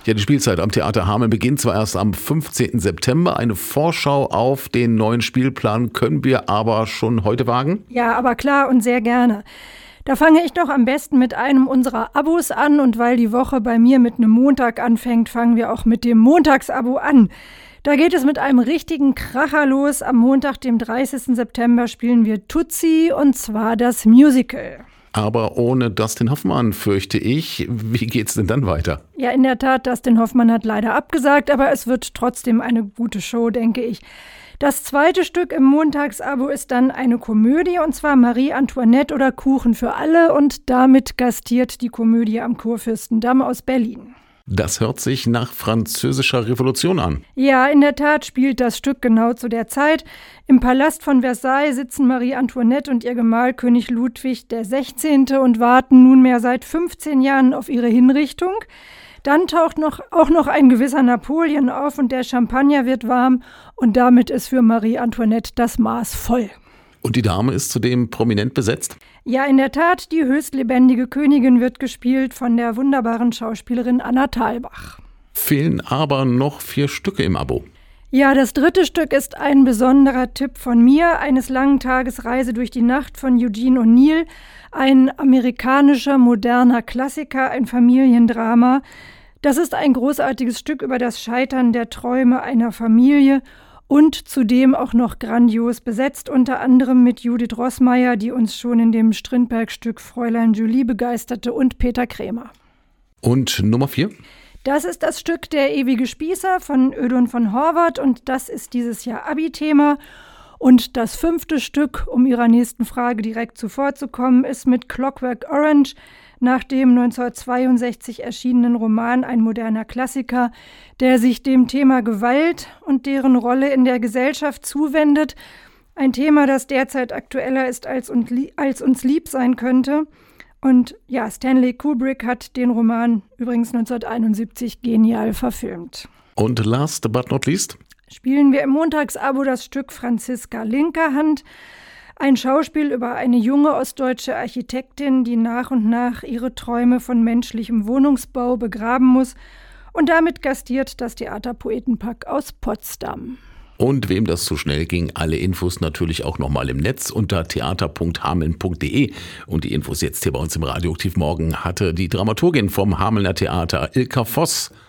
Ja, die Spielzeit am Theater Hameln beginnt zwar erst am 15. September. Eine Vorschau auf den neuen Spielplan können wir aber schon heute wagen? Ja, aber klar und sehr gerne. Da fange ich doch am besten mit einem unserer Abos an und weil die Woche bei mir mit einem Montag anfängt, fangen wir auch mit dem Montagsabo an. Da geht es mit einem richtigen Kracher los. Am Montag, dem 30. September, spielen wir Tootsie und zwar das Musical. Aber ohne Dustin Hoffmann, fürchte ich. Wie geht's denn dann weiter? Ja, in der Tat, Dustin Hoffmann hat leider abgesagt, aber es wird trotzdem eine gute Show, denke ich. Das zweite Stück im Montagsabo ist dann eine Komödie, und zwar Marie Antoinette oder Kuchen für alle, und damit gastiert die Komödie am Kurfürstendamm aus Berlin. Das hört sich nach französischer Revolution an. Ja, in der Tat spielt das Stück genau zu der Zeit. Im Palast von Versailles sitzen Marie Antoinette und ihr Gemahl König Ludwig XVI. Und warten nunmehr seit 15 Jahren auf ihre Hinrichtung. Dann taucht auch noch ein gewisser Napoleon auf und der Champagner wird warm und damit ist für Marie Antoinette das Maß voll. Und die Dame ist zudem prominent besetzt? Ja, in der Tat, die höchstlebendige Königin wird gespielt von der wunderbaren Schauspielerin Anna Thalbach. Fehlen aber noch 4 Stücke im Abo. Ja, das dritte Stück ist ein besonderer Tipp von mir, eines langen Tages Reise durch die Nacht von Eugene O'Neill, ein amerikanischer, moderner Klassiker, ein Familiendrama. Das ist ein großartiges Stück über das Scheitern der Träume einer Familie und zudem auch noch grandios besetzt, unter anderem mit Judith Roßmeier, die uns schon in dem Strindberg-Stück Fräulein Julie begeisterte, und Peter Krämer. Und Nummer 4? Das ist das Stück Der ewige Spießer von Ödon von Horvath und das ist dieses Jahr Abi-Thema. Und das 5. Stück, um Ihrer nächsten Frage direkt zuvorzukommen, ist mit Clockwork Orange, nach dem 1962 erschienenen Roman ein moderner Klassiker, der sich dem Thema Gewalt und deren Rolle in der Gesellschaft zuwendet. Ein Thema, das derzeit aktueller ist, als uns lieb sein könnte. Und ja, Stanley Kubrick hat den Roman übrigens 1971 genial verfilmt. Und last but not least? Spielen wir im Montagsabo das Stück Franziska Linkerhand. Ein Schauspiel über eine junge ostdeutsche Architektin, die nach und nach ihre Träume von menschlichem Wohnungsbau begraben muss. Und damit gastiert das Theater Poetenpack aus Potsdam. Und wem das zu schnell ging, alle Infos natürlich auch nochmal im Netz unter theater.hameln.de. Und die Infos jetzt hier bei uns im Radioaktiv Morgen hatte die Dramaturgin vom Hamelner Theater, Ilka Voss.